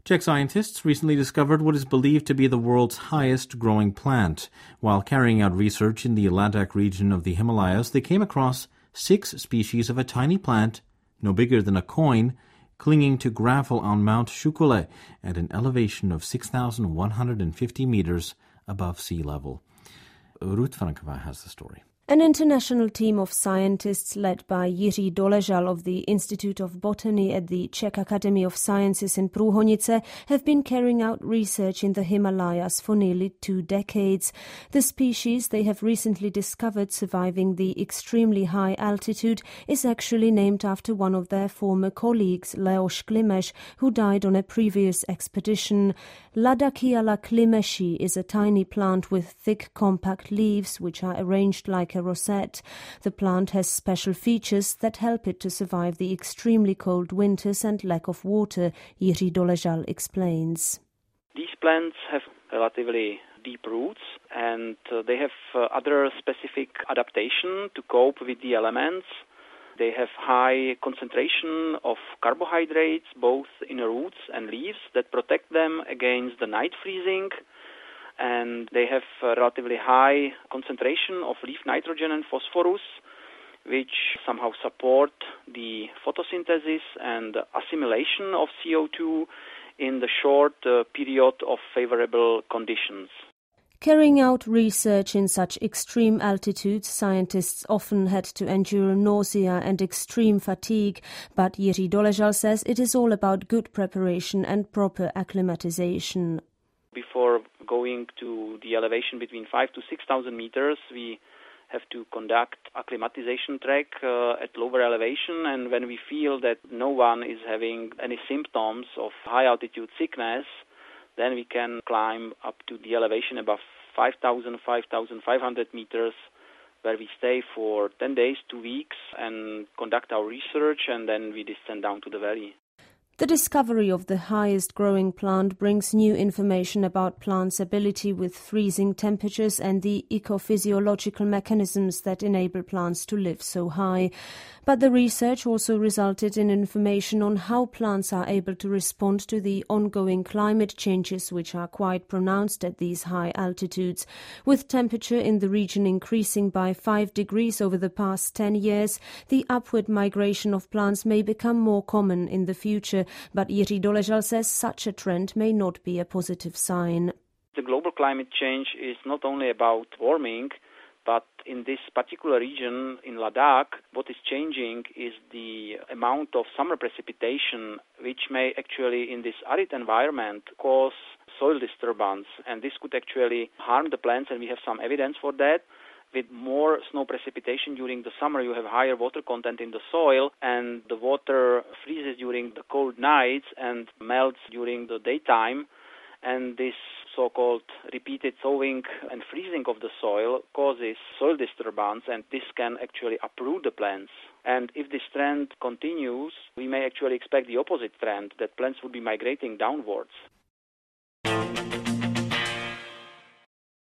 Czech scientists recently discovered what is believed to be the world's highest growing plant. While carrying out research in the Ladakh region of the Himalayas, they came across 6 species of a tiny plant, no bigger than a coin, clinging to gravel on Mount Shukule at an elevation of 6,150 meters above sea level. Ruth Frankova has the story. An international team of scientists led by Jiří Doležal of the Institute of Botany at the Czech Academy of Sciences in Průhonice have been carrying out research in the Himalayas for nearly 2 decades. The species they have recently discovered surviving the extremely high altitude is actually named after one of their former colleagues, Leoš Klimeš, who died on a previous expedition. Ladakiala klimeši is a tiny plant with thick, compact leaves which are arranged like a rosette. The plant has special features that help it to survive the extremely cold winters and lack of water, Jiří Doležal explains. These plants have relatively deep roots and they have other specific adaptation to cope with the elements. They have high concentration of carbohydrates both in roots and leaves that protect them against the night freezing. And they have a relatively high concentration of leaf nitrogen and phosphorus, which somehow support the photosynthesis and assimilation of CO2 in the short period of favorable conditions. Carrying out research in such extreme altitudes, scientists often had to endure nausea and extreme fatigue, but Jiří Doležal says it is all about good preparation and proper acclimatization. Before going to the elevation between 5,000 to 6,000 meters, we have to conduct acclimatization trek at lower elevation, and when we feel that no one is having any symptoms of high altitude sickness, then we can climb up to the elevation above 5,000, 5,500 meters, where we stay for 10 days, 2 weeks, and conduct our research, and then we descend down to the valley. The discovery of the highest growing plant brings new information about plants' ability with freezing temperatures and the ecophysiological mechanisms that enable plants to live so high. But the research also resulted in information on how plants are able to respond to the ongoing climate changes which are quite pronounced at these high altitudes. With temperature in the region increasing by 5 degrees over the past 10 years, the upward migration of plants may become more common in the future, but Jiří Doležal says such a trend may not be a positive sign. The global climate change is not only about warming, but in this particular region in Ladakh, what is changing is the amount of summer precipitation, which may actually in this arid environment cause soil disturbance, and this could actually harm the plants, and we have some evidence for that. With more snow precipitation during the summer, you have higher water content in the soil, and the water freezes during the cold nights and melts during the daytime. And this so-called repeated thawing and freezing of the soil causes soil disturbance, and this can actually uproot the plants. And if this trend continues, we may actually expect the opposite trend, that plants would be migrating downwards.